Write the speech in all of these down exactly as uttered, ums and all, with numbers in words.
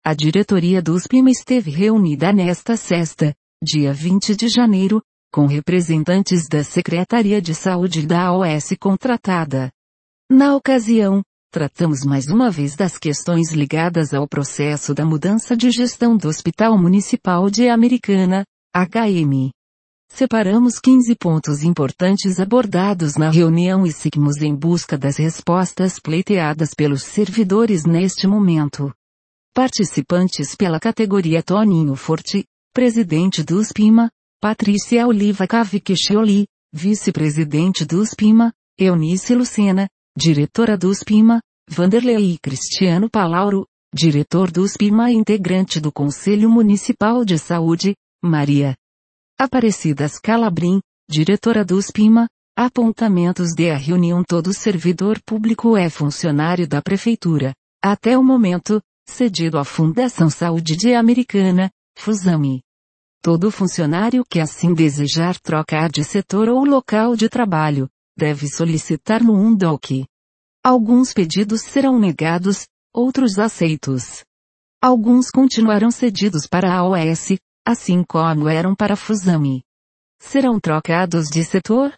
A diretoria do USPIMA esteve reunida nesta sexta, dia vinte de janeiro, com representantes da Secretaria de Saúde da A O S contratada. Na ocasião, tratamos mais uma vez das questões ligadas ao processo da mudança de gestão do Hospital Municipal de Americana, H M. Separamos quinze pontos importantes abordados na reunião e seguimos em busca das respostas pleiteadas pelos servidores neste momento. Participantes pela categoria: Toninho Forte, presidente do USPIMA, Patrícia Oliva Cavicchioli, vice-presidente do USPIMA, Eunice Lucena, diretora do USPIMA, Vanderlei Cristiano Palauro, diretor do USPIMA e integrante do Conselho Municipal de Saúde, Maria Aparecida Scalabrin, diretora do USPIMA. Apontamentos de a reunião: todo servidor público é funcionário da Prefeitura, até o momento, cedido à Fundação Saúde de Americana, Fusame. Todo funcionário que assim desejar trocar de setor ou local de trabalho, deve solicitar no um D O C. Alguns pedidos serão negados, outros aceitos. Alguns continuarão cedidos para a A O S, assim como eram para a Fusame. Serão trocados de setor?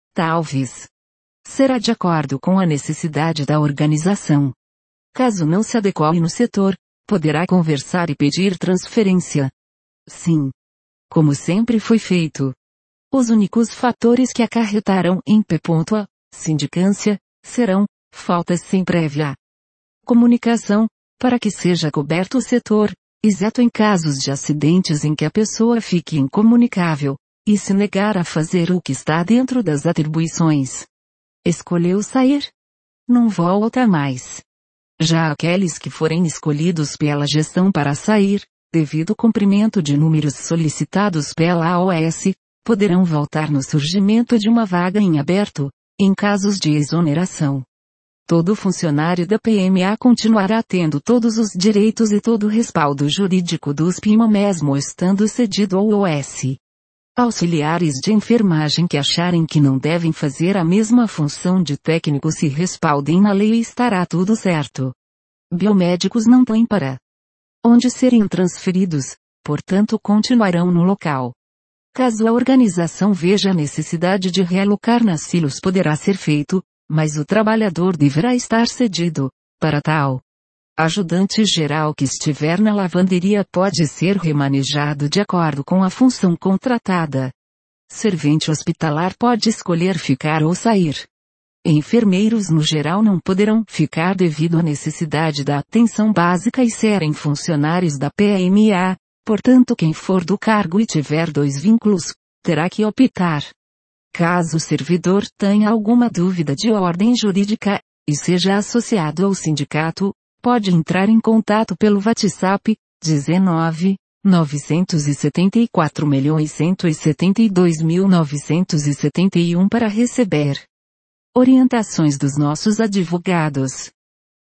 Talvez. Será de acordo com a necessidade da organização. Caso não se adeque no setor, poderá conversar e pedir transferência. Sim. Como sempre foi feito. Os únicos fatores que acarretarão em P. A. sindicância, serão, faltas sem prévia comunicação, para que seja coberto o setor, exceto em casos de acidentes em que a pessoa fique incomunicável, e se negar a fazer o que está dentro das atribuições. Escolheu sair? Não volta mais. Já aqueles que forem escolhidos pela gestão para sair, devido ao cumprimento de números solicitados pela A O S, poderão voltar no surgimento de uma vaga em aberto, em casos de exoneração. Todo funcionário da P M A continuará tendo todos os direitos e todo o respaldo jurídico do USPIMA mesmo estando cedido ao O S. Auxiliares de enfermagem que acharem que não devem fazer a mesma função de técnico se respaldem na lei e estará tudo certo. Biomédicos não têm para onde serem transferidos, portanto continuarão no local. Caso a organização veja a necessidade de realocar nas silos, poderá ser feito, mas o trabalhador deverá estar cedido, para tal. Ajudante geral que estiver na lavanderia pode ser remanejado de acordo com a função contratada. Servente hospitalar pode escolher ficar ou sair. Enfermeiros no geral não poderão ficar devido à necessidade da atenção básica e serem funcionários da P M A, portanto quem for do cargo e tiver dois vínculos, terá que optar. Caso o servidor tenha alguma dúvida de ordem jurídica, e seja associado ao sindicato, pode entrar em contato pelo WhatsApp, dezenove, novecentos e setenta e quatro milhões cento e setenta e dois mil novecentos e setenta e um para receber orientações dos nossos advogados.